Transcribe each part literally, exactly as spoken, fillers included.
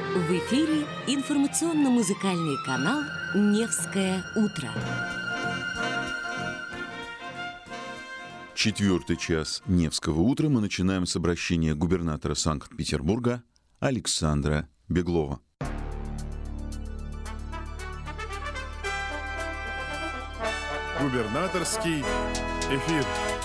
В эфире информационно-музыкальный канал «Невское утро». Четвертый час Невского утра мы начинаем с обращения губернатора Санкт-Петербурга Александра Беглова. Губернаторский эфир.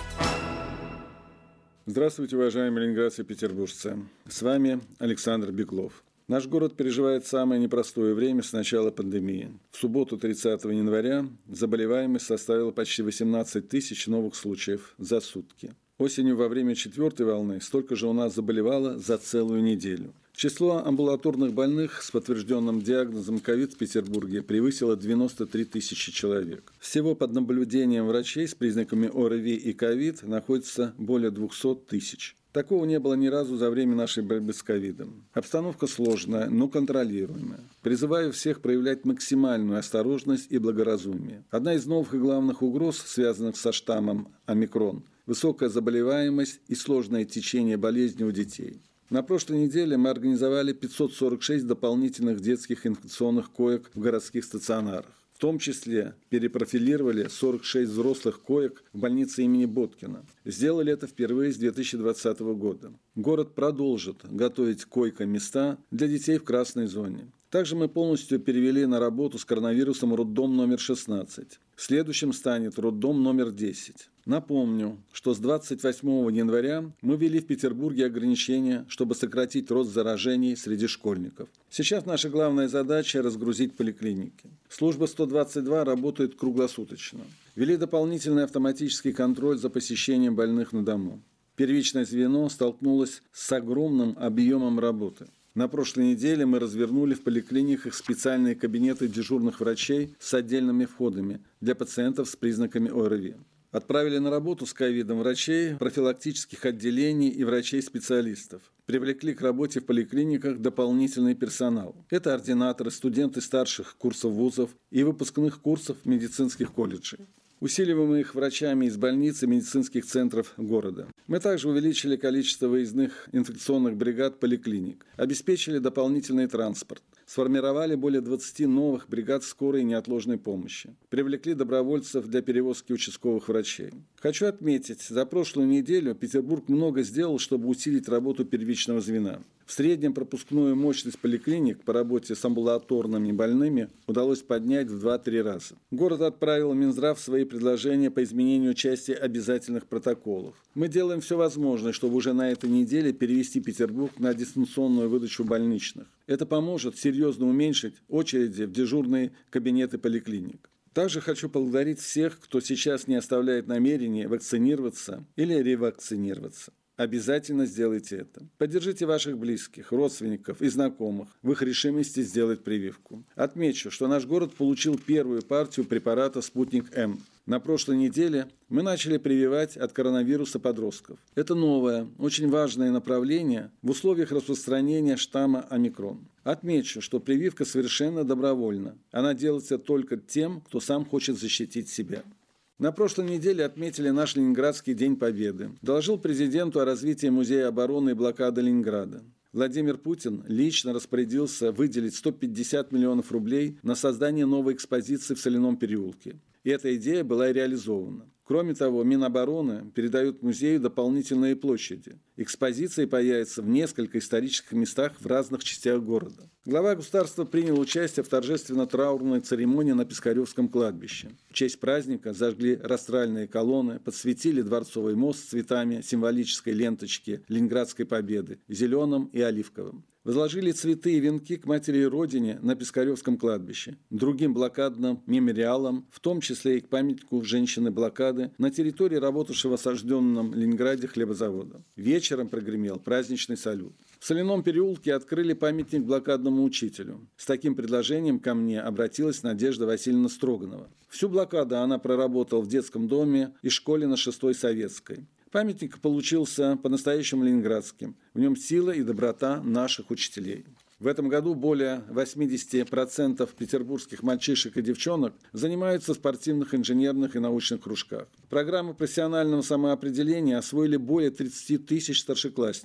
Здравствуйте, уважаемые ленинградцы и петербуржцы. С вами Александр Беглов. Наш город переживает самое непростое время с начала пандемии. В субботу тридцатого января заболеваемость составила почти восемнадцать тысяч новых случаев за сутки. Осенью во время четвертой волны столько же у нас заболевало за целую неделю. Число амбулаторных больных с подтвержденным диагнозом ковид в Петербурге превысило девяносто три тысячи человек. Всего под наблюдением врачей с признаками ОРВИ и ковид находится более двухсот тысяч. Такого не было ни разу за время нашей борьбы с ковидом. Обстановка сложная, но контролируемая. Призываю всех проявлять максимальную осторожность и благоразумие. Одна из новых и главных угроз, связанных со штаммом омикрон – высокая заболеваемость и сложное течение болезни у детей. На прошлой неделе мы организовали пятьсот сорок шесть дополнительных детских инфекционных коек в городских стационарах. В том числе перепрофилировали сорок шесть взрослых коек в больнице имени Боткина. Сделали это впервые с две тысячи двадцатого года. Город продолжит готовить койко-места для детей в красной зоне. Также мы полностью перевели на работу с коронавирусом роддом номер шестнадцать. Следующим станет роддом номер десять. Напомню, что с двадцать восьмого января мы ввели в Петербурге ограничения, чтобы сократить рост заражений среди школьников. Сейчас наша главная задача – разгрузить поликлиники. Служба сто двадцать два работает круглосуточно. Ввели дополнительный автоматический контроль за посещением больных на дому. Первичное звено столкнулось с огромным объемом работы. На прошлой неделе мы развернули в поликлиниках специальные кабинеты дежурных врачей с отдельными входами для пациентов с признаками ОРВИ. Отправили на работу с ковидом врачей профилактических отделений и врачей-специалистов. Привлекли к работе в поликлиниках дополнительный персонал. Это ординаторы, студенты старших курсов вузов и выпускных курсов медицинских колледжей. Усиливаем их врачами из больниц и медицинских центров города. Мы также увеличили количество выездных инфекционных бригад поликлиник, обеспечили дополнительный транспорт, сформировали более двадцати новых бригад скорой и неотложной помощи, привлекли добровольцев для перевозки участковых врачей. Хочу отметить, за прошлую неделю Петербург много сделал, чтобы усилить работу первичного звена. В среднем пропускную мощность поликлиник по работе с амбулаторными больными удалось поднять в два-три раза. Город отправил в Минздрав свои предложения по изменению части обязательных протоколов. Мы делаем все возможное, чтобы уже на этой неделе перевести Петербург на дистанционную выдачу больничных. Это поможет серьезно уменьшить очереди в дежурные кабинеты поликлиник. Также хочу поблагодарить всех, кто сейчас не оставляет намерения вакцинироваться или ревакцинироваться. Обязательно сделайте это. Поддержите ваших близких, родственников и знакомых в их решимости сделать прививку. Отмечу, что наш город получил первую партию препарата «Спутник-М». На прошлой неделе мы начали прививать от коронавируса подростков. Это новое, очень важное направление в условиях распространения штамма омикрон. Отмечу, что прививка совершенно добровольна. Она делается только тем, кто сам хочет защитить себя. На прошлой неделе отметили наш Ленинградский день Победы. Доложил президенту о развитии Музея обороны и блокады Ленинграда. Владимир Путин лично распорядился выделить сто пятьдесят миллионов рублей на создание новой экспозиции в Соляном переулке. И эта идея была реализована. Кроме того, Минобороны передают музею дополнительные площади. Экспозиции появятся в нескольких исторических местах в разных частях города. Глава государства принял участие в торжественно-траурной церемонии на Пискаревском кладбище. В честь праздника зажгли растральные колонны, подсветили Дворцовый мост с цветами символической ленточки Ленинградской победы, зеленым и оливковым. Возложили цветы и венки к матери и родине на Пискаревском кладбище, другим блокадным мемориалам, в том числе и к памятнику женщины блокады на территории работавшего в осажденном Ленинграде хлебозавода. Вечером прогремел праздничный салют. В Соляном переулке открыли памятник блокадному учителю. С таким предложением ко мне обратилась Надежда Васильевна Строганова. Всю блокаду она проработала в детском доме и школе на шестой Советской. Памятник получился по-настоящему ленинградским. В нем сила и доброта наших учителей. В этом году более восемьдесят процентов петербургских мальчишек и девчонок занимаются в спортивных, инженерных и научных кружках. Программу профессионального самоопределения освоили более тридцати тысяч старшеклассников.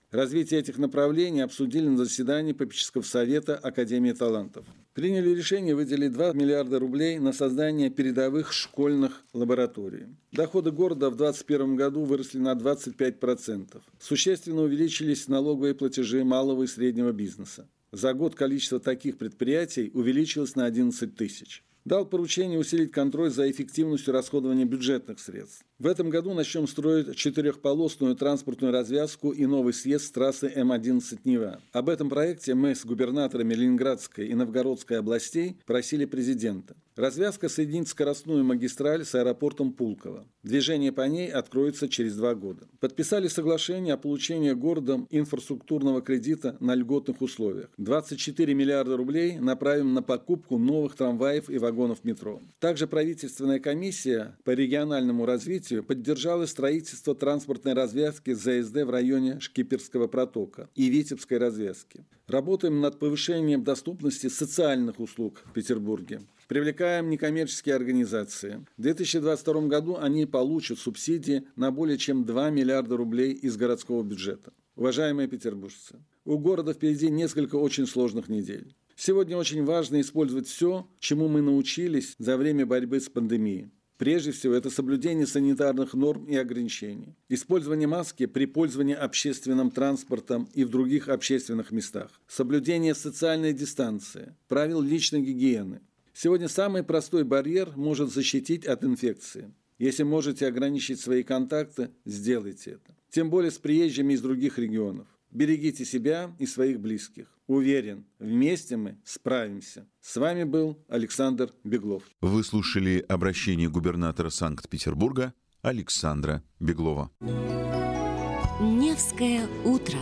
Развитие этих направлений обсудили на заседании попечительского совета Академии талантов. Приняли решение выделить два миллиарда рублей на создание передовых школьных лабораторий. Доходы города в две тысячи двадцать первом году выросли на двадцать пять процентов. Существенно увеличились налоговые платежи малого и среднего бизнеса. За год количество таких предприятий увеличилось на одиннадцать тысяч. Дал поручение усилить контроль за эффективностью расходования бюджетных средств. В этом году начнем строить четырехполосную транспортную развязку и новый съезд с трассы Эм одиннадцать Нева. Об этом проекте мы с губернаторами Ленинградской и Новгородской областей просили президента. Развязка соединит скоростную магистраль с аэропортом Пулково. Движение по ней откроется через два года. Подписали соглашение о получении городом инфраструктурного кредита на льготных условиях. двадцать четыре миллиарда рублей направим на покупку новых трамваев и вагонов метро. Также правительственная комиссия по региональному развитию поддержала строительство транспортной развязки Зэ Эс Дэ в районе Шкиперского протока и Витебской развязки. Работаем над повышением доступности социальных услуг в Петербурге. Привлекаем некоммерческие организации. В две тысячи двадцать втором году они получат субсидии на более чем два миллиарда рублей из городского бюджета. Уважаемые петербуржцы, у города впереди несколько очень сложных недель. Сегодня очень важно использовать все, чему мы научились за время борьбы с пандемией. Прежде всего, это соблюдение санитарных норм и ограничений. Использование маски при пользовании общественным транспортом и в других общественных местах. Соблюдение социальной дистанции, правил личной гигиены. Сегодня самый простой барьер может защитить от инфекции. Если можете ограничить свои контакты, сделайте это. Тем более с приезжими из других регионов. Берегите себя и своих близких. Уверен, вместе мы справимся. С вами был Александр Беглов. Вы слушали обращение губернатора Санкт-Петербурга Александра Беглова. Невское утро.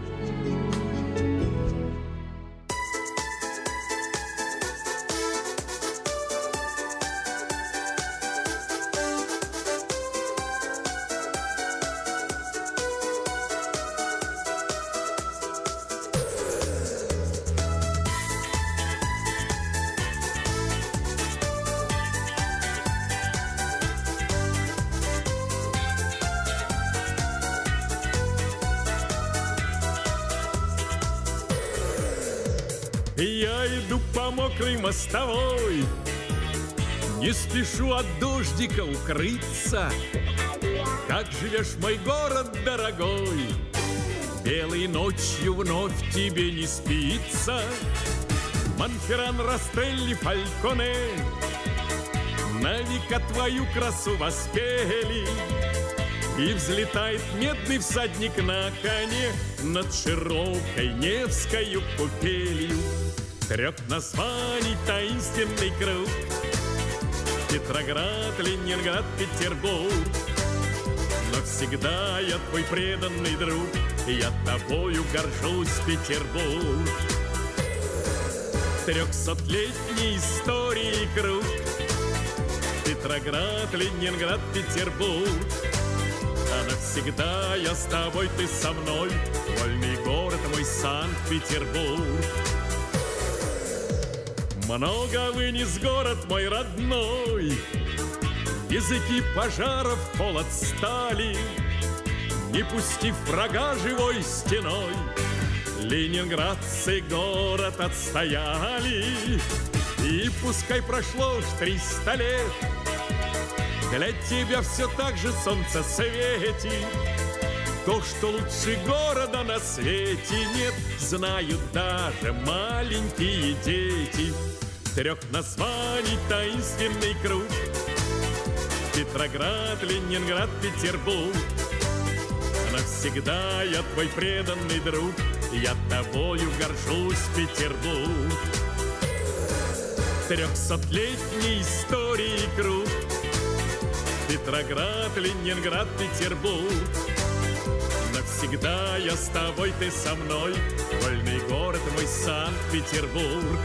Я иду по мокрой мостовой, не спешу от дождика укрыться. Как живешь, мой город дорогой? Белой ночью вновь тебе не спится. Монферран, Растелли, Фальконе на века твою красу воспели. И взлетает медный всадник на коне над широкой Невскою купелью. Трех названий таинственный круг: Петроград, Ленинград, Петербург. Но всегда я твой преданный друг, и я тобою горжусь, Петербург. Трехсотлетней истории круг: Петроград, Ленинград, Петербург. А навсегда я с тобой, ты со мной, вольный город мой Санкт-Петербург. Много вынес город мой родной, языки пожаров холод стали, не пустив врага живой стеной. Ленинградцы город отстояли, и пускай прошло уж триста лет, для тебя все так же солнце светит. То, что лучше города на свете нет, знают даже маленькие дети. Трех названий таинственный круг: Петроград, Ленинград, Петербург. Навсегда я твой преданный друг, я тобою горжусь, Петербург. Трехсотлетней истории круг: Петроград, Ленинград, Петербург. Навсегда я с тобой, ты со мной, вольный город мой Санкт-Петербург.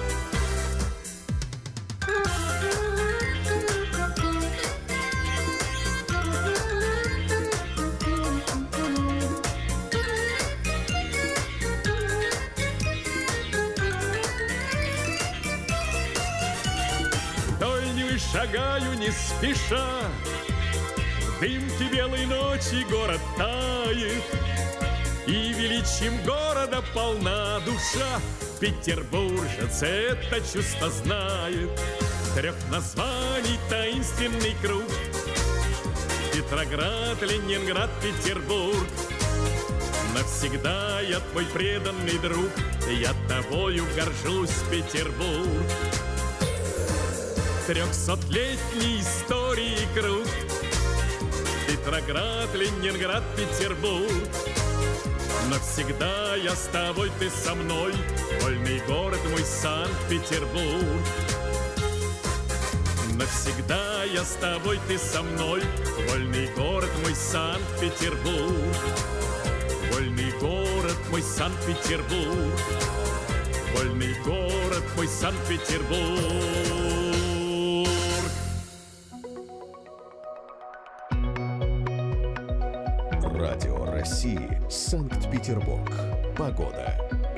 Шагаю не спеша, в дымке белой ночи город тает, И величием города полна душа. Петербуржец это чувство знает. Трех названий таинственный круг: Петроград, Ленинград, Петербург. Навсегда я твой преданный друг, я тобою горжусь, Петербург. Трехсотлетней истории круг: Петроград, Ленинград, Петербург. Навсегда я с тобой, ты со мной, вольный город мой Санкт-Петербург. Навсегда я с тобой, ты со мной, вольный город мой Санкт-Петербург. Вольный город мой Санкт-Петербург. Вольный город мой Санкт-Петербург. Радио России, Санкт-Петербург. Погода.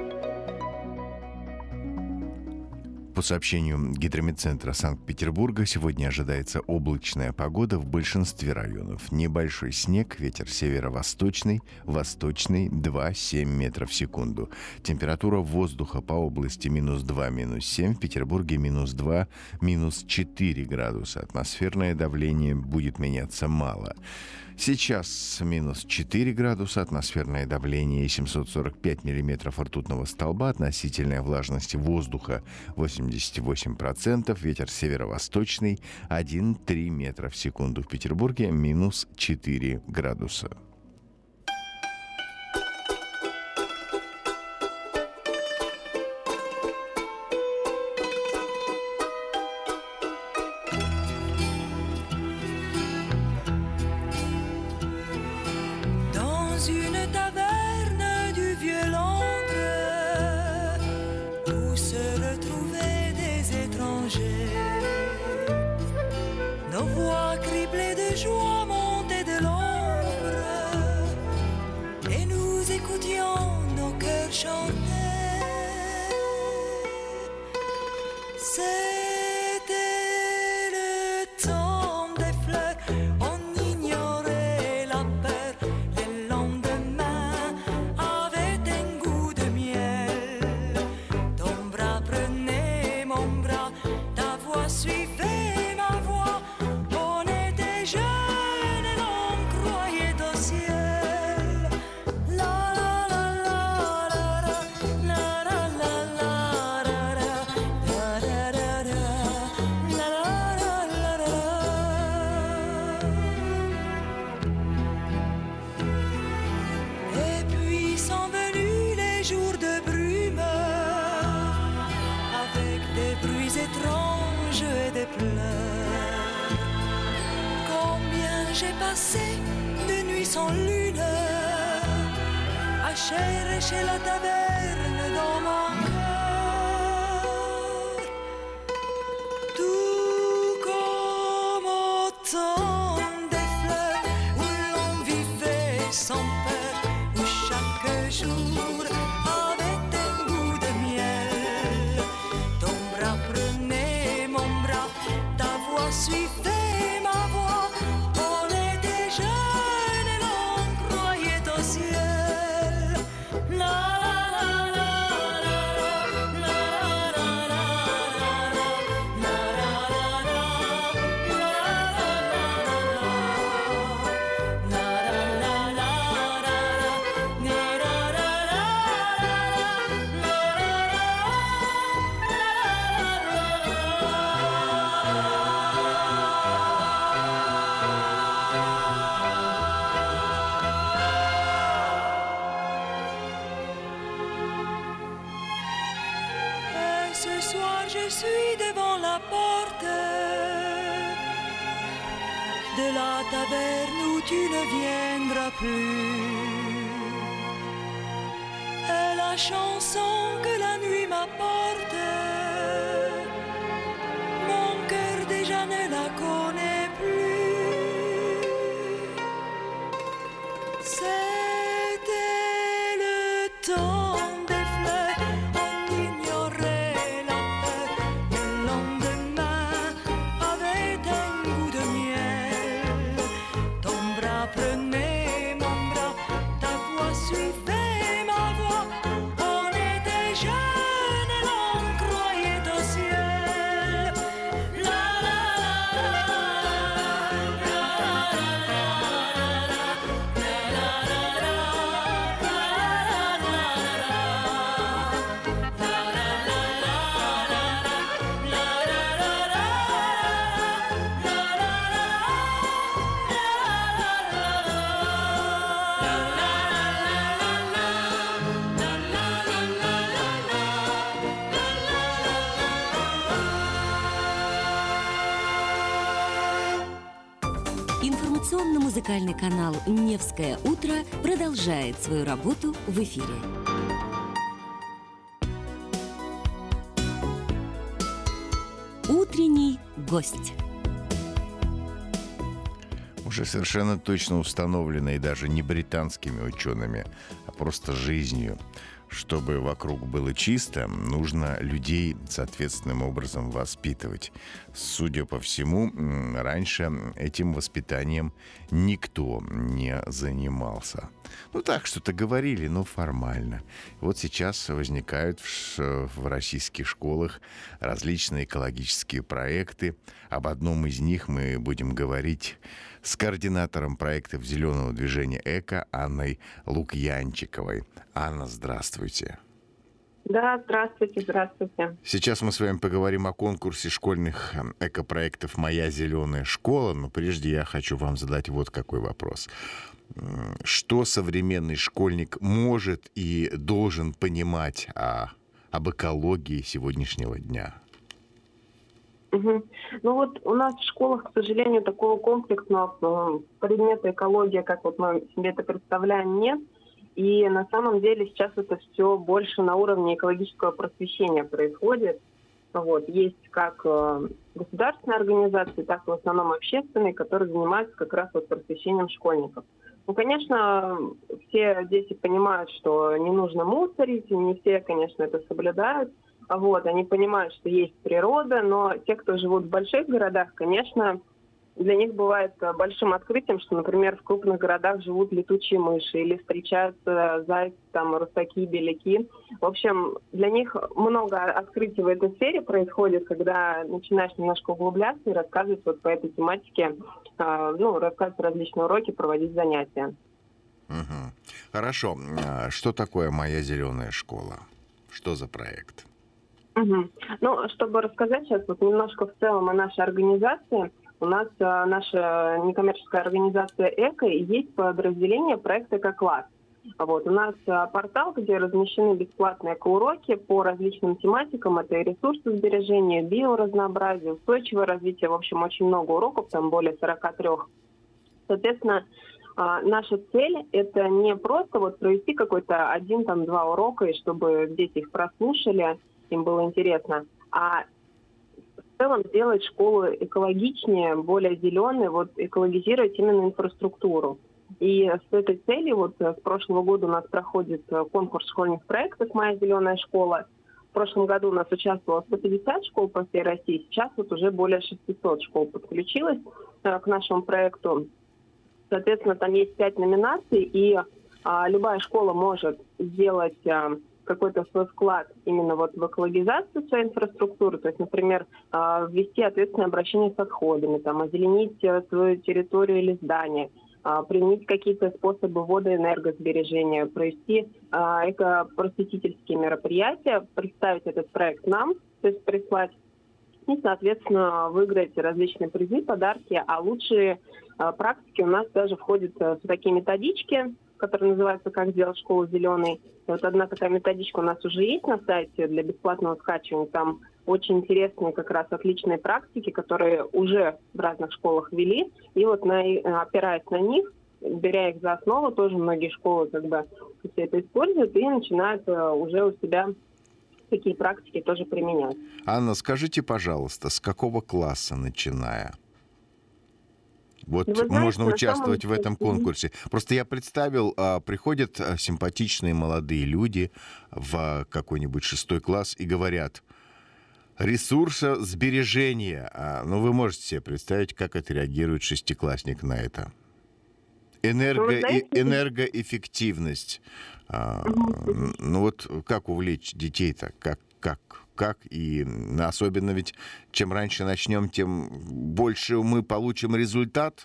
По сообщению Гидрометцентра Санкт-Петербурга, сегодня ожидается облачная погода в большинстве районов. Небольшой снег, ветер северо-восточный, восточный два-семь метров в секунду. Температура воздуха по области минус два, минус семь, в Петербурге минус два, минус четыре градуса. Атмосферное давление будет меняться мало. Сейчас минус четыре градуса, атмосферное давление семьсот сорок пять миллиметров ртутного столба, относительная влажность воздуха восемьдесят восемь процентов, ветер северо-восточный один-три метра в секунду. В Петербурге минус четыре градуса. Chercher la taverne dans mon cœur, tout comme autant des fleurs où l'on vivait sans peur, où chaque jour avait un goût de miel. Ton bras prenait mon bras, ta voix suivait ma voix. On était jeunes et l'on croyait au ciel. Ce soir je suis devant la porte de la taverne où tu ne viendras plus. Et la chanson que la nuit m'apporte, mon cœur déjà ne la connaît plus. C'était le temps des fleurs, on ignorait la peur. Le lendemain avait un goût de miel. Ton bras prenait mon bras, ta voix suivait Информационно-музыкальный канал «Невское утро» продолжает свою работу в эфире. Утренний гость. Уже совершенно точно установлено, и даже не британскими учеными, а просто жизнью. Чтобы вокруг было чисто, нужно людей соответственным образом воспитывать. Судя по всему, раньше этим воспитанием никто не занимался. Ну так, что-то говорили, но формально. Вот сейчас возникают в, в российских школах различные экологические проекты. Об одном из них мы будем говорить с координатором проектов «Зеленого движения Эко» Анной Лукьянчиковой. Анна, здравствуйте. Да, здравствуйте, здравствуйте. Сейчас мы с вами поговорим о конкурсе школьных экопроектов «Моя зеленая школа», но прежде я хочу вам задать вот какой вопрос. Что современный школьник может и должен понимать о, об экологии сегодняшнего дня? Угу. Ну вот у нас в школах, к сожалению, такого комплексного предмета экология, как вот мы себе это представляем, нет. И на самом деле сейчас это все больше на уровне экологического просвещения происходит. Вот. Есть как государственные организации, так и в основном общественные, которые занимаются как раз вот просвещением школьников. Ну, конечно, все дети понимают, что не нужно мусорить, и не все, конечно, это соблюдают. Вот, они понимают, что есть природа, но те, кто живут в больших городах, конечно, для них бывает большим открытием, что, например, в крупных городах живут летучие мыши или встречаются зайцы, там, русаки, беляки. В общем, для них много открытий в этой сфере происходит, когда начинаешь немножко углубляться и рассказывать вот по этой тематике, э, ну, рассказывать различные уроки, проводить занятия. Угу. Хорошо. Что такое «Моя зеленая школа»? Что за проект? Угу. Ну, чтобы рассказать сейчас вот немножко в целом о нашей организации, у нас а, наша некоммерческая организация «Эко» и есть подразделение проекта «Эко-класс». Вот, у нас а, портал, где размещены бесплатные эко-уроки по различным тематикам. Это и ресурсосбережение, биоразнообразие, устойчивое развитие. В общем, очень много уроков, там более сорок три. Соответственно, а, наша цель – это не просто вот провести какой-то один-два урока, и чтобы дети их прослушали, им было интересно, а в целом сделать школу экологичнее, более зеленой, вот экологизировать именно инфраструктуру. И с этой целью вот с прошлого года у нас проходит конкурс школьных проектов «Моя зеленая школа». В прошлом году у нас участвовало сто пятьдесят школ по всей России, сейчас вот уже более шестьсот школ подключилось к нашему проекту. Соответственно, там есть пять номинаций, и а, любая школа может сделать а, какой-то свой вклад именно вот в экологизацию своей инфраструктуры, то есть, например, ввести ответственное обращение с отходами, там, озеленить свою территорию или здание, применить какие-то способы водоэнергосбережения, провести эко-просветительские мероприятия, представить этот проект нам, то есть прислать, и, соответственно, выиграть различные призы, подарки, а лучшие практики у нас даже входят в такие методички, который называется «Как сделать школу зеленой». И вот одна такая методичка у нас уже есть на сайте для бесплатного скачивания. Там очень интересные как раз отличные практики, которые уже в разных школах ввели. И вот на, опираясь на них, беря их за основу, тоже многие школы как бы все это используют и начинают уже у себя такие практики тоже применять. Анна, скажите, пожалуйста, с какого класса начиная? Вот знаете, можно участвовать в этом конкурсе. Просто я представил, а, приходят а, симпатичные молодые люди в какой-нибудь шестой класс и говорят: ресурсосбережение. А, ну, вы можете себе представить, как отреагирует шестиклассник на это. Энерго, ну, знаете, и, энергоэффективность. А, ну вот как увлечь детей-то? Как, как, как? И особенно ведь чем раньше начнем, тем больше мы получим результат.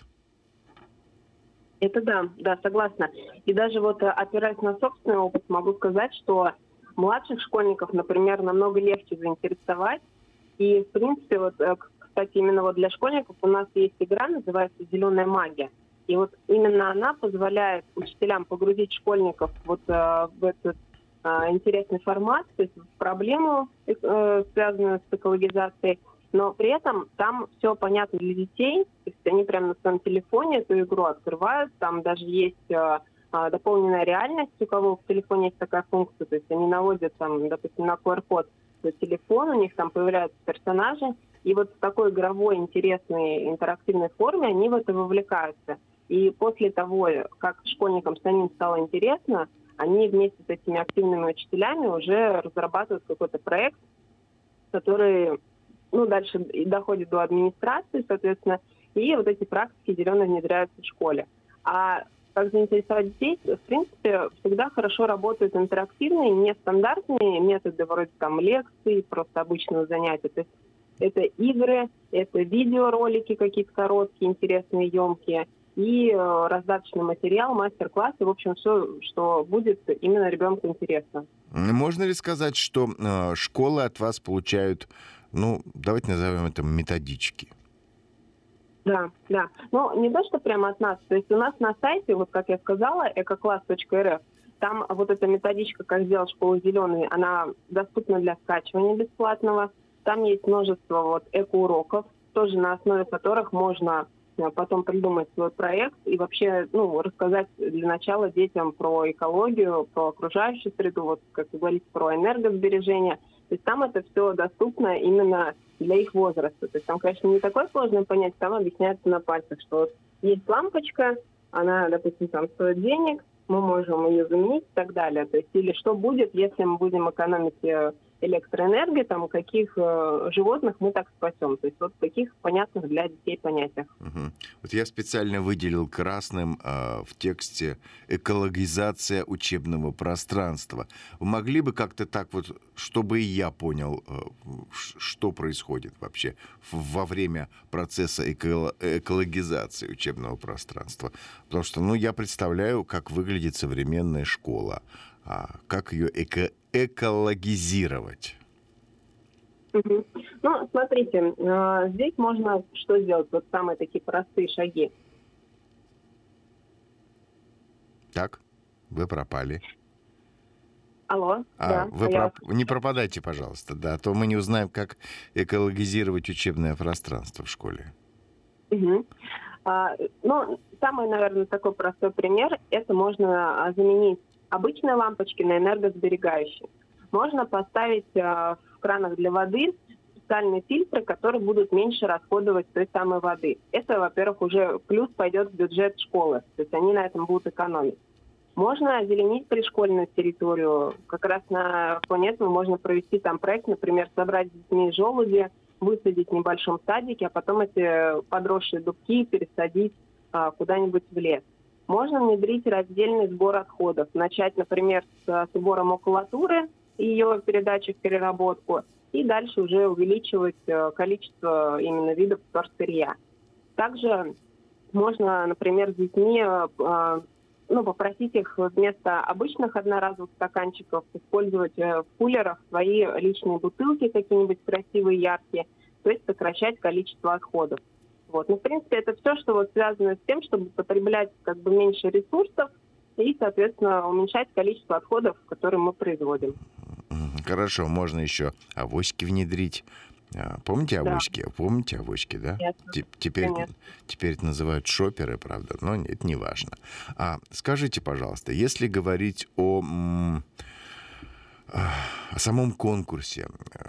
Это да, да, согласна. И даже вот опираясь на собственный опыт, могу сказать, что младших школьников, например, намного легче заинтересовать. И, в принципе, вот, кстати, именно вот для школьников у нас есть игра, называется «Зеленая магия». И вот именно она позволяет учителям погрузить школьников вот э, в этот э, интересный формат, то есть в проблему, э, связанную с экологизацией, но при этом там все понятно для детей, то есть они прямо на своем телефоне эту игру открывают, там даже есть э, э, дополненная реальность, у кого в телефоне есть такая функция, то есть они наводят там, допустим, на ку ар код на телефон, у них там появляются персонажи, и вот в такой игровой, интересной, интерактивной форме они в это вовлекаются. И после того, как школьникам самим стало интересно, они вместе с этими активными учителями уже разрабатывают какой-то проект, который, ну, дальше доходит до администрации, соответственно, и вот эти практики зеленые внедряются в школе. А как заинтересовать детей, в принципе, всегда хорошо работают интерактивные, нестандартные методы, вроде там лекций, просто обычного занятия. То есть это игры, это видеоролики какие-то короткие, интересные, емкие, и э, раздаточный материал, мастер-классы, в общем, все, что будет именно ребенку интересно. Можно ли сказать, что э, школы от вас получают, ну, давайте назовем это методички? Да, да. Ну, не то, что прямо от нас. То есть у нас на сайте, вот как я сказала, экокласс точка эр эф, там вот эта методичка, как сделать школу зеленой, она доступна для скачивания бесплатного. Там есть множество вот эко-уроков, тоже на основе которых можно потом придумать свой проект и вообще, ну, рассказать для начала детям про экологию, про окружающую среду, вот, как вы говорите, про энергосбережение. То есть там это все доступно именно для их возраста. То есть там, конечно, не такое сложное понятие, там объясняется на пальцах, что вот есть лампочка, она, допустим, там стоит денег, мы можем ее заменить и так далее. То есть или что будет, если мы будем экономить электроэнергию, там, каких э, животных мы так спасем. То есть вот в таких понятных для детей понятиях. Угу. Вот я специально выделил красным э, в тексте «экологизация учебного пространства». Вы могли бы как-то так вот, чтобы и я понял, э, что происходит вообще во время процесса эко- экологизации учебного пространства? Потому что, ну, я представляю, как выглядит современная школа. А как ее эко- экологизировать? Угу. Ну, смотрите, э, здесь можно что сделать? Вот самые такие простые шаги. Так, вы пропали. Алло, а, да. Вы а проп... я... Не пропадайте, пожалуйста, да, а то мы не узнаем, как экологизировать учебное пространство в школе. Угу. А, ну, самый, наверное, такой простой пример, это можно заменить обычные лампочки на энергосберегающие. Можно поставить э, в кранах для воды специальные фильтры, которые будут меньше расходовать той самой воды. Это, во-первых, уже плюс пойдет в бюджет школы, то есть они на этом будут экономить. Можно озеленить пришкольную территорию. Как раз на фоне этого можно провести там проект, например, собрать с детьми желуди, высадить в небольшом садике, а потом эти подросшие дубки пересадить э, куда-нибудь в лес. Можно внедрить раздельный сбор отходов. Начать, например, с сбора макулатуры и ее передачи в переработку, и дальше уже увеличивать количество именно видов вторсырья. Также можно, например, с детьми ну, попросить их вместо обычных одноразовых стаканчиков использовать в кулерах свои личные бутылки какие-нибудь красивые, яркие, то есть сокращать количество отходов. Вот. Ну, в принципе, это все, что вот связано с тем, чтобы потреблять как бы меньше ресурсов и, соответственно, уменьшать количество отходов, которые мы производим. Хорошо, можно еще авоськи внедрить. Помните авоськи? Да. Помните авоськи, да? Теперь, теперь это называют шоперы, правда, но это не важно. А скажите, пожалуйста, если говорить о, о самом конкурсе,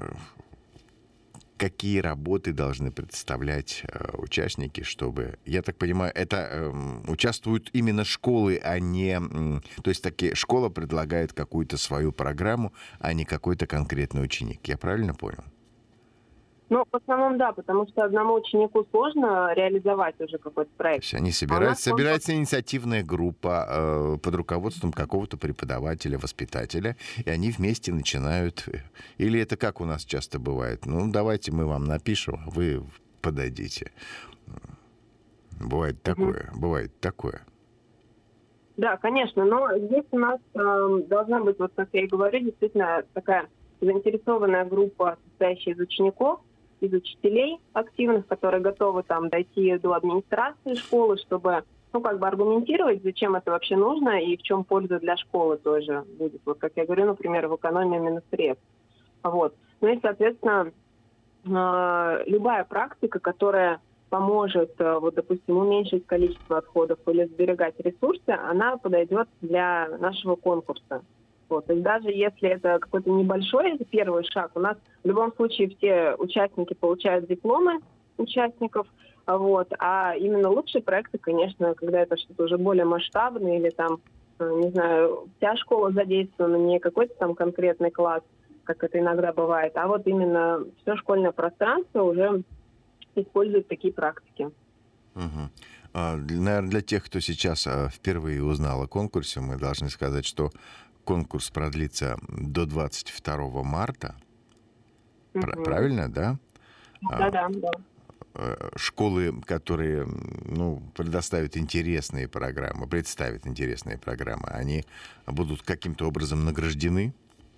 какие работы должны представлять э, участники, чтобы, я так понимаю, это э, участвуют именно школы, а не... Э, то есть такие, школа предлагает какую-то свою программу, а не какой-то конкретный ученик. Я правильно понял? Ну, в основном, да, потому что одному ученику сложно реализовать уже какой-то проект. То есть они собираются, а собирается конкурс... инициативная группа э, под руководством какого-то преподавателя, воспитателя, и они вместе начинают... Или это как у нас часто бывает? Ну, давайте мы вам напишем, а вы подадите. Бывает такое, mm-hmm. бывает такое. Да, конечно, но здесь у нас э, должна быть, вот как я и говорю, действительно такая заинтересованная группа, состоящая из учеников, из учителей активных, которые готовы там дойти до администрации школы, чтобы, ну, как бы аргументировать, зачем это вообще нужно и в чем польза для школы тоже будет. Вот, как я говорю, например, в экономии именно средств. Вот. Ну и, соответственно, любая практика, которая поможет, вот, допустим, уменьшить количество отходов или сберегать ресурсы, она подойдет для нашего конкурса. Вот. То есть даже если это какой-то небольшой первый шаг, у нас в любом случае все участники получают дипломы участников, вот, а именно лучшие проекты, конечно, когда это что-то уже более масштабное или там, не знаю, вся школа задействована, не какой-то там конкретный класс, как это иногда бывает, а вот именно все школьное пространство уже используют такие практики. Угу. А, наверное, для тех, кто сейчас а, впервые узнал о конкурсе, мы должны сказать, что конкурс продлится до двадцать второго марта. Угу. Пр- правильно, да? Да-да, а, да. Школы, которые, ну, предоставят интересные программы, представят интересные программы, они будут каким-то образом награждены?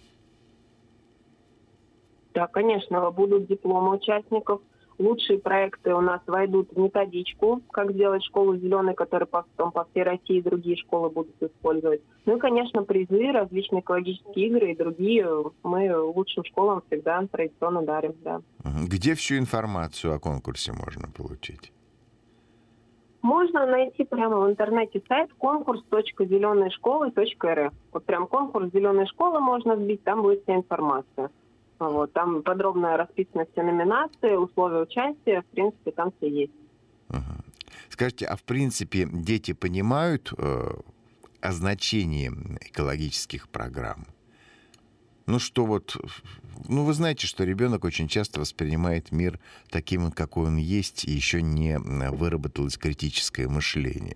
Да, конечно, будут дипломы участников. Лучшие проекты у нас войдут в методичку, как сделать школу зеленой, которую потом по всей России другие школы будут использовать. Ну и, конечно, призы, различные экологические игры и другие мы лучшим школам всегда традиционно дарим, да. Где всю информацию о конкурсе можно получить? Можно найти прямо в интернете сайт конкурс точка зеленые школы точка эр эф. Вот прям конкурс «Зеленые школы» можно вбить, там будет вся информация. Вот, там подробно расписаны все номинации, условия участия, в принципе, там все есть. Угу. Скажите, а в принципе дети понимают э, о значении экологических программ? Ну что вот, ну вы знаете, что ребенок очень часто воспринимает мир таким, какой он есть, и еще не выработалось критическое мышление.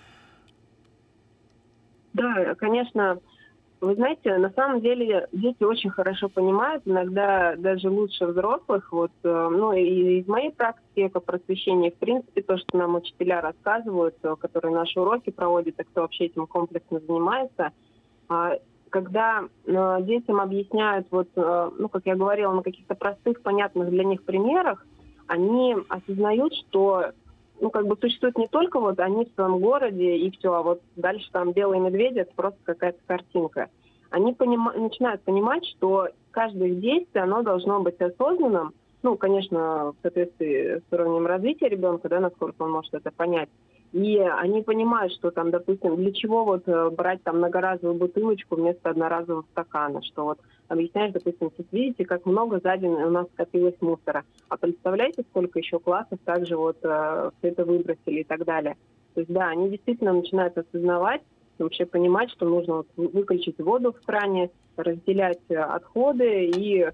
Да, конечно. Вы знаете, на самом деле дети очень хорошо понимают, иногда даже лучше взрослых. Вот, ну и из моей практики экопросвещения, в принципе, то, что нам учителя рассказывают, которые наши уроки проводят, и кто вообще этим комплексно занимается, когда детям объясняют, вот, ну, как я говорила, на каких-то простых, понятных для них примерах, они осознают, что ну, как бы существует не только вот они в своем городе и все, а вот дальше там белые медведи, это просто какая-то картинка. Они понима- начинают понимать, что каждое их действие, оно должно быть осознанным, ну, конечно, в соответствии с уровнем развития ребенка, да, насколько он может это понять. И они понимают, что там, допустим, для чего вот брать там многоразовую бутылочку вместо одноразового стакана, что вот объясняешь, допустим, тут видите, как много за день у нас скопилось мусора, а представляете, сколько еще классов также вот э, все это выбросили и так далее. То есть, да, они действительно начинают осознавать, вообще понимать, что нужно вот выключить воду в кране, разделять отходы, и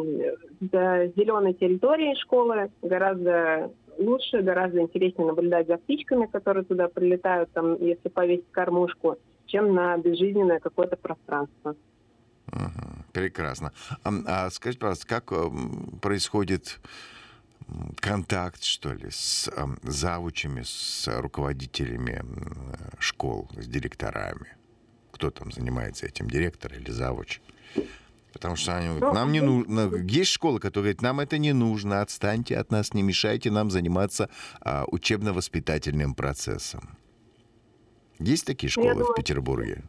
до зеленой территории школы гораздо лучше, гораздо интереснее наблюдать за птичками, которые туда прилетают, там, если повесить кормушку, чем на безжизненное какое-то пространство. Угу, прекрасно. А, а скажите, пожалуйста, как происходит контакт, что ли, с а, завучами, с руководителями школ, с директорами? Кто там занимается этим, директор или завуч? Потому что они говорят, нам не нужно. Есть школы, которые говорят, нам это не нужно, отстаньте от нас, не мешайте нам заниматься а, учебно-воспитательным процессом. Есть такие школы думаю, в Петербурге?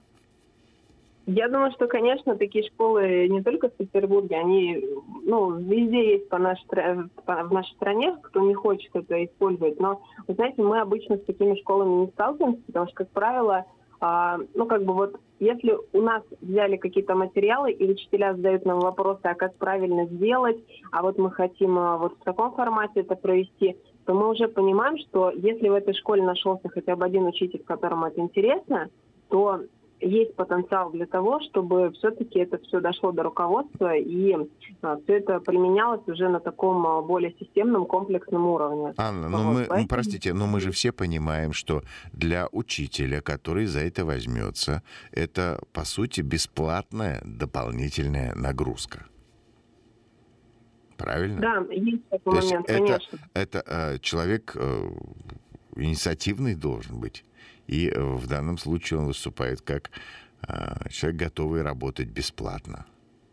Я думаю, что, конечно, такие школы не только в Петербурге, они, ну, везде есть по нашей, по, в нашей стране, кто не хочет это использовать. Но, вы знаете, мы обычно с такими школами не сталкиваемся, потому что, как правило, а, ну, как бы вот, если у нас взяли какие-то материалы, и учителя задают нам вопросы, а как правильно сделать, а вот мы хотим а, вот в таком формате это провести, то мы уже понимаем, что если в этой школе нашелся хотя бы один учитель, которому это интересно, то есть потенциал для того, чтобы все-таки это все дошло до руководства и а, все это применялось уже на таком а, более системном, комплексном уровне. Анна, ну мы, ну, простите, но мы же все понимаем, что для учителя, который за это возьмется, это, по сути, бесплатная дополнительная нагрузка. Правильно? Да, есть такой момент, это, конечно. Это, это э, человек э, инициативный должен быть. И в данном случае он выступает как э, человек, готовый работать бесплатно.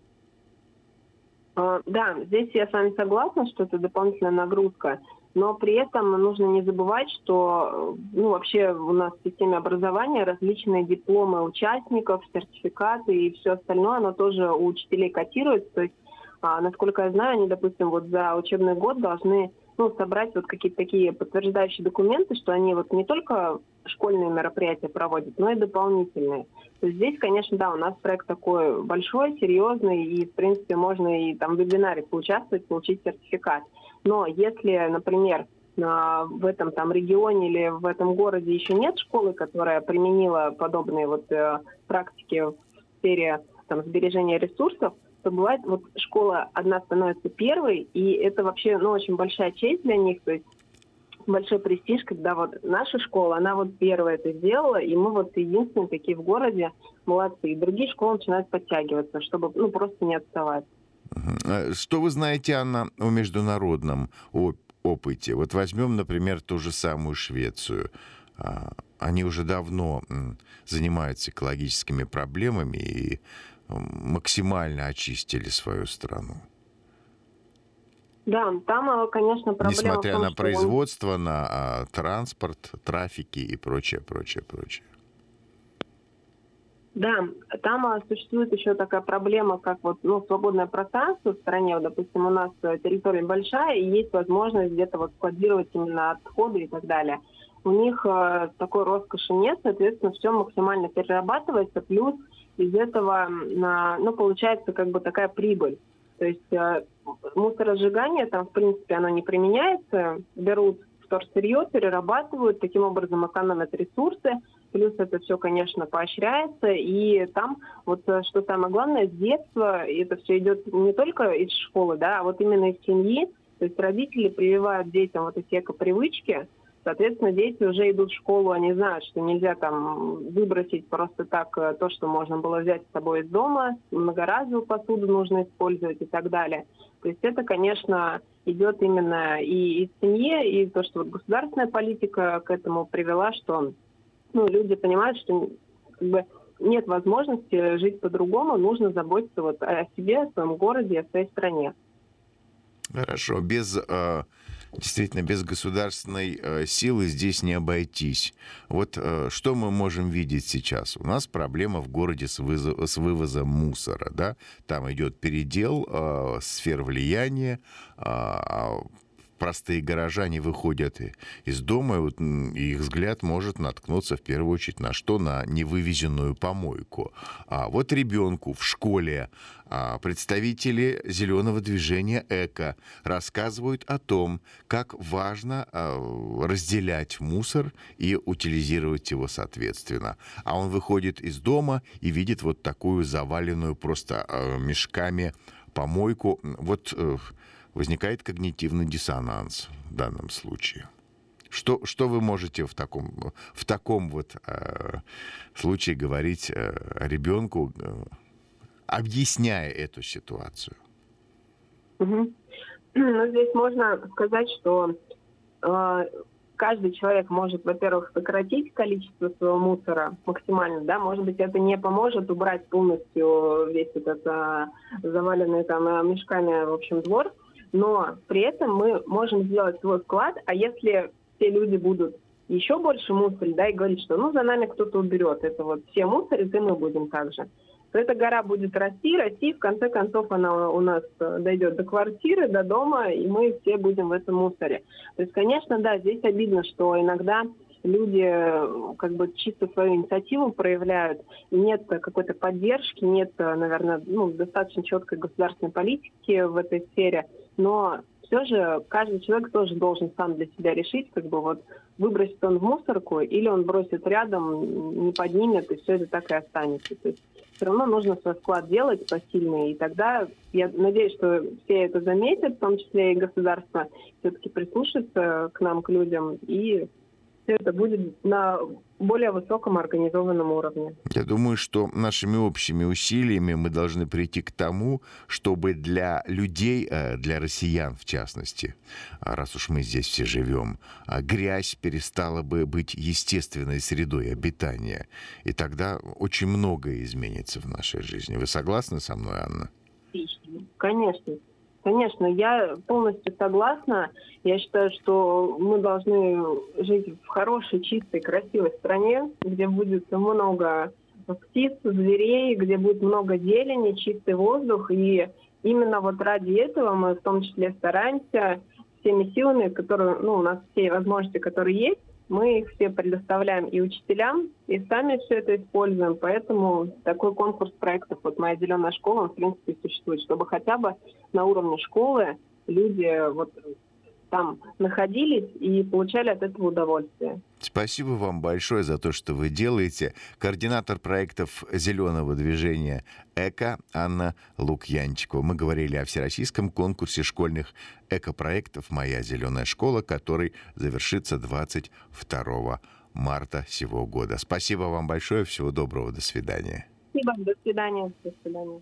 Да, здесь я с вами согласна, что это дополнительная нагрузка, но при этом нужно не забывать, что ну, вообще у нас в системе образования различные дипломы участников, сертификаты и все остальное, оно тоже у учителей котируется. То есть А, насколько я знаю, они, допустим, вот за учебный год должны ну, собрать вот какие-то такие подтверждающие документы, что они вот не только школьные мероприятия проводят, но и дополнительные. То есть здесь, конечно, да, у нас проект такой большой, серьезный, и, в принципе, можно и там в вебинаре поучаствовать, получить сертификат. Но если, например, в этом там регионе или в этом городе еще нет школы, которая применила подобные вот э, практики в сфере там, сбережения ресурсов, то бывает, вот школа одна становится первой, и это вообще ну, очень большая честь для них, то есть большой престиж, когда вот наша школа, она вот первая это сделала, и мы вот единственные такие в городе, молодцы. И другие школы начинают подтягиваться, чтобы ну, просто не отставать. Что вы знаете, Анна, о международном опыте? Вот возьмем, например, ту же самую Швецию. Они уже давно занимаются экологическими проблемами и максимально очистили свою страну. Да, там, конечно, проблема Несмотря в том, на что производство, он... на а, транспорт, трафики и прочее, прочее, прочее. Да, там а, существует еще такая проблема, как вот, ну, свободное пространство в стране. Вот, допустим, у нас территория большая, и есть возможность где-то вот складировать именно отходы и так далее. У них а, такой роскоши нет, соответственно, все максимально перерабатывается, плюс из этого, а, ну, получается как бы такая прибыль. То есть а, мусоросжигание там, в принципе, оно не применяется, берут вторсырье, перерабатывают, таким образом экономят ресурсы, плюс это все, конечно, поощряется, и там, вот что самое главное, с детства, и это все идет не только из школы, да, а вот именно из семьи, то есть родители прививают детям вот эти эко-привычки, соответственно, дети уже идут в школу, они знают, что нельзя там выбросить просто так то, что можно было взять с собой из дома, многоразовую посуду нужно использовать и так далее. То есть это, конечно, идет именно и из семьи, и то, что вот государственная политика к этому привела, что ну, люди понимают, что как бы, нет возможности жить по-другому, нужно заботиться вот о себе, о своем городе, о своей стране. Хорошо. Без, действительно, без государственной силы здесь не обойтись. Вот что мы можем видеть сейчас? У нас проблема в городе с, вызов, с вывозом мусора. Да? Там идет передел сфер влияния, простые горожане выходят из дома, и их взгляд может наткнуться в первую очередь на что? На невывезенную помойку. А вот ребенку в школе представители зеленого движения «Эко» рассказывают о том, как важно разделять мусор и утилизировать его соответственно. А он выходит из дома и видит вот такую заваленную просто мешками помойку. Вот возникает когнитивный диссонанс в данном случае. Что, что вы можете в таком, в таком вот э, случае говорить э, ребенку, э, объясняя эту ситуацию? Угу. Ну, здесь можно сказать, что э, каждый человек может, во-первых, сократить количество своего мусора максимально, да, может быть, это не поможет убрать полностью весь этот э, заваленный там мешками, в общем, двор, но при этом мы можем сделать свой вклад, а если все люди будут еще больше мусорить, да, и говорить, что ну за нами кто-то уберет, это вот все мусорят, и мы будем так же, то эта гора будет расти, расти, в конце концов она у нас дойдет до квартиры, до дома, и мы все будем в этом мусоре. То есть, конечно, да, здесь обидно, что иногда люди как бы чисто свою инициативу проявляют, и нет какой-то поддержки, нет, наверное, ну, достаточно четкой государственной политики в этой сфере, но все же каждый человек тоже должен сам для себя решить, как бы вот выбросит он в мусорку или он бросит рядом, не поднимет, и все это так и останется. То есть все равно нужно свой вклад делать посильный, и тогда я надеюсь, что все это заметят, в том числе и государство все-таки прислушается к нам, к людям, и все это будет на более высоком организованном уровне. Я думаю, что нашими общими усилиями мы должны прийти к тому, чтобы для людей, для россиян в частности, раз уж мы здесь все живем, грязь перестала бы быть естественной средой обитания. И тогда очень многое изменится в нашей жизни. Вы согласны со мной, Анна? Конечно. Конечно, я полностью согласна. Я считаю, что мы должны жить в хорошей, чистой, красивой стране, где будет много птиц, зверей, где будет много зелени, чистый воздух. И именно вот ради этого мы в том числе стараемся всеми силами, которые, ну, у нас все возможности, которые есть, мы их все предоставляем и учителям, и сами все это используем. Поэтому такой конкурс проектов вот «Моя зеленая школа», он, в принципе, существует, чтобы хотя бы на уровне школы люди вот там находились и получали от этого удовольствие. Спасибо вам большое за то, что вы делаете. Координатор проектов зеленого движения «Эко» Анна Лукьянчикова. Мы говорили о всероссийском конкурсе школьных экопроектов «Моя зеленая школа», который завершится двадцать второго марта сего года. Спасибо вам большое. Всего доброго. До свидания. Спасибо. До свидания. До свидания.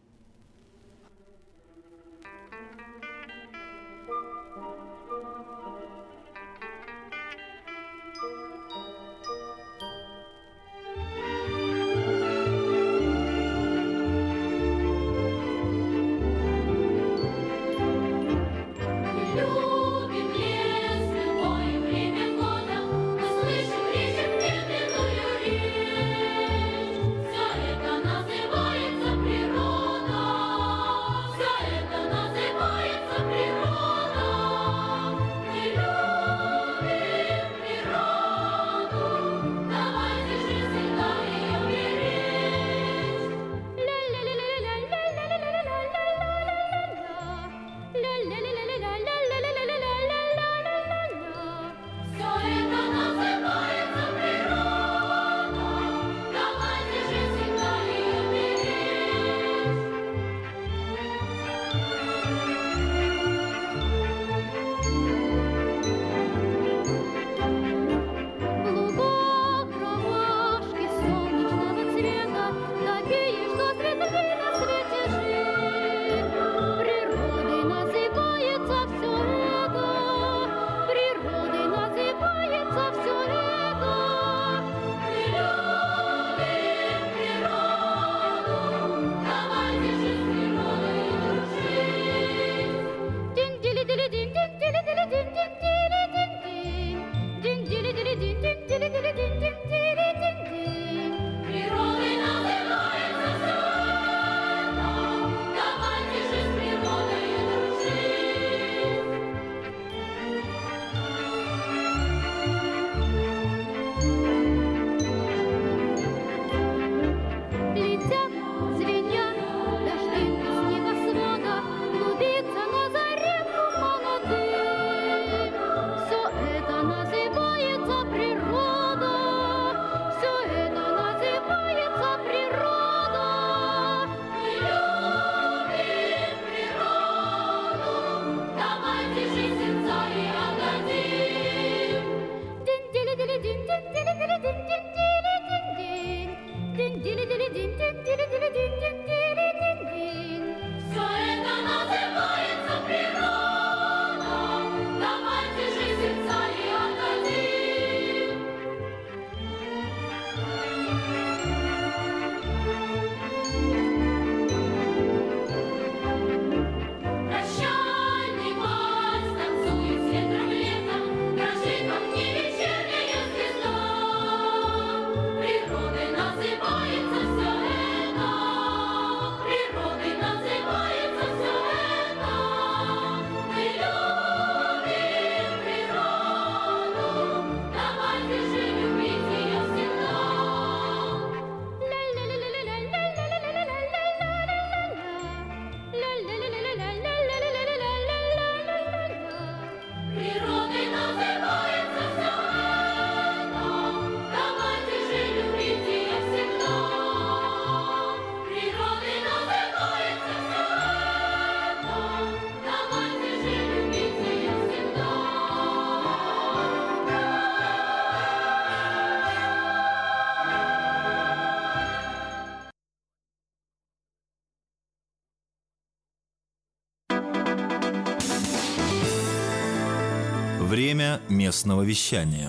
Время местного вещания.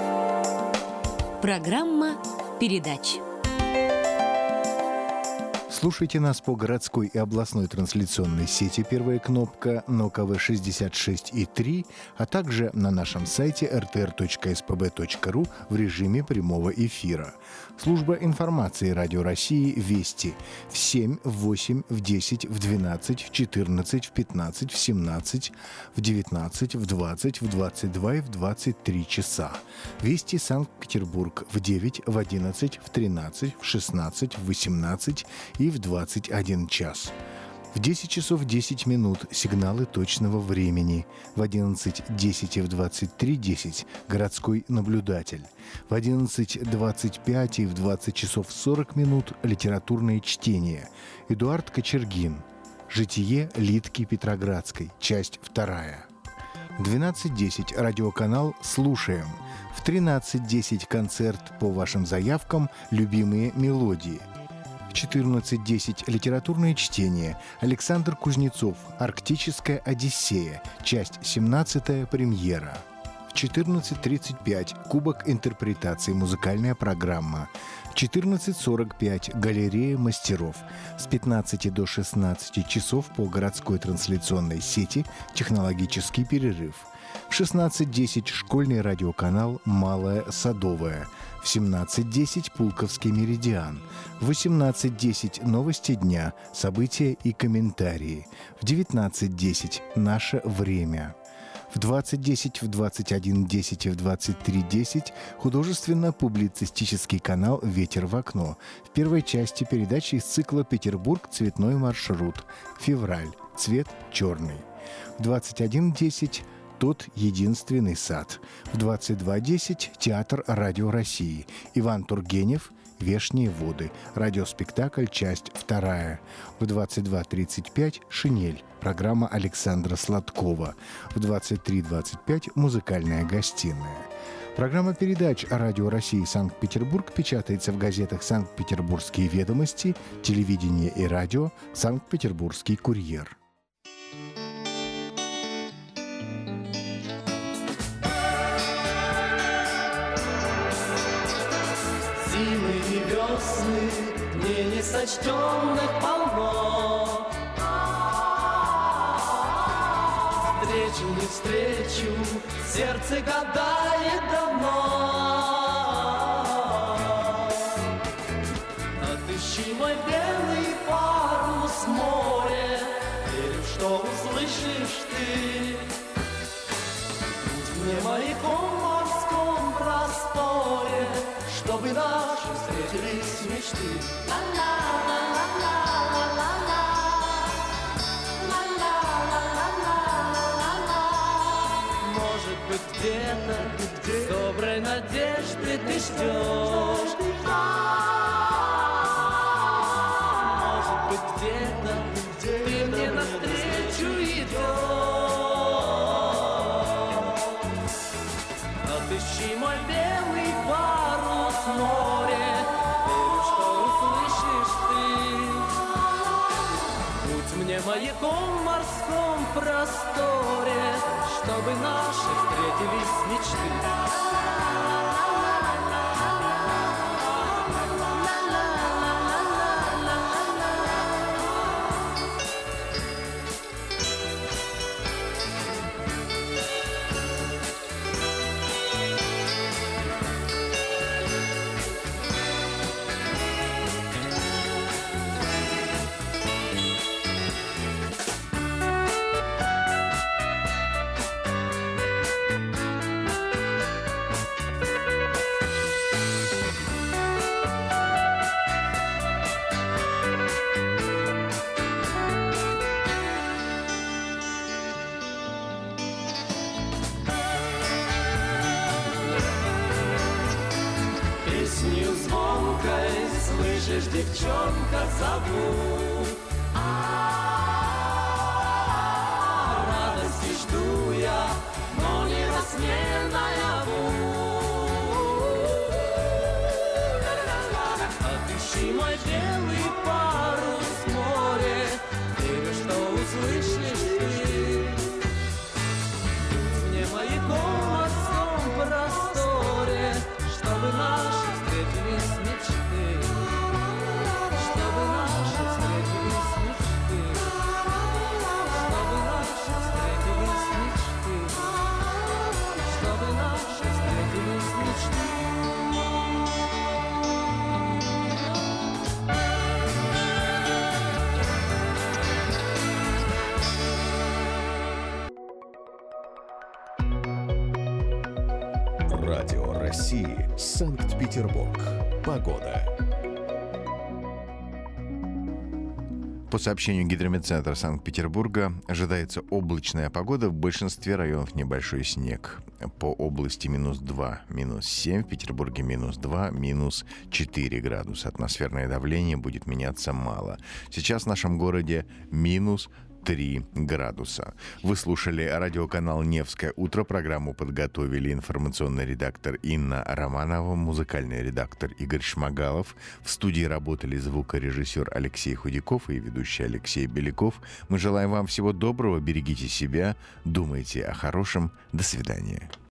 Программа передач. Слушайте нас по городской и областной трансляционной сети «Первая кнопка» на ка вэ шестьдесят шесть и три, а также на нашем сайте эр тэ эр точка эс пэ бэ точка ру в режиме прямого эфира. Служба информации Радио России «Вести» в семь, в восемь, в десять, в двенадцать, в четырнадцать, в пятнадцать, в семнадцать, в девятнадцать, в двадцать, в двадцать два и в двадцать три часа. «Вести Санкт-Петербург» в девять, в одиннадцать, в тринадцать, в шестнадцать, в восемнадцать и в двадцать один час. В десять часов десять минут сигналы точного времени. В одиннадцать десять и в двадцать три десять городской наблюдатель. В одиннадцать двадцать пять и в двадцать часов сорок минут литературное чтение. Эдуард Кочергин. Житие Лидки Петроградской. Часть вторая. В двенадцать десять радиоканал «Слушаем». В тринадцать десять концерт по вашим заявкам «Любимые мелодии». В четырнадцать десять литературное чтение. Александр Кузнецов. «Арктическая Одиссея». Часть семнадцатая. Премьера. В четырнадцать тридцать пять Кубок интерпретации. Музыкальная программа. В четырнадцать сорок пять Галерея мастеров. С пятнадцати до шестнадцати часов по городской трансляционной сети технологический перерыв. В шестнадцать десять школьный радиоканал «Малая Садовая». В семнадцать десять Пулковский меридиан. В восемнадцать десять новости дня, события и комментарии. В девятнадцать десять наше время. В двадцать десять, в двадцать один десять и в двадцать три десять художественно-публицистический канал «Ветер в окно». В первой части передачи из цикла «Петербург. Цветной маршрут». Февраль. Цвет черный. В двадцать один десять «Тот единственный сад». В двадцать два десять Театр Радио России. Иван Тургенев. «Вешние воды». Радиоспектакль, часть вторая. В двадцать два тридцать пять «Шинель». Программа Александра Сладкова. В двадцать три двадцать пять «Музыкальная гостиная». Программа передач «Радио России Санкт-Петербург» печатается в газетах «Санкт-Петербургские ведомости», «Телевидение и радио», «Санкт-Петербургский курьер». Зимы и весны, дней несочтенных полно. Встречу, не встречу, сердце гадает давно. Отыщи мой белый парус, море, верю, что услышишь ты. Будь мне маяком в морском просторе, чтобы наши встретились мечты. Может быть, где-то с доброй надежды ты ждешь. Может быть, где-то ты мне навстречу идешь. Отыщи мой белый парус, море, верю, что услышишь ты. Будь мне маяком в морском просторе, чтобы наши встретились мечты. Песню звонкой слышишь, девчонка, зову. Радости жду я, но не во сне наяву. Отыщи мой белый парус, море, верю, что услышишь ты. Будь мне маяком в морском просторе, чтобы наши встретились мечты, чтобы наши Санкт-Петербург. Погода. По сообщению Гидрометцентра Санкт-Петербурга ожидается облачная погода, в большинстве районов небольшой снег. По области минус два, минус семь, в Петербурге минус два, минус четыре градуса. Атмосферное давление будет меняться мало. Сейчас в нашем городе минус три градуса. Вы слушали радиоканал «Невское утро». Программу подготовили информационный редактор Инна Романова, музыкальный редактор Игорь Шмагалов. В студии работали звукорежиссер Алексей Худяков и ведущий Алексей Беляков. Мы желаем вам всего доброго, берегите себя, думайте о хорошем. До свидания.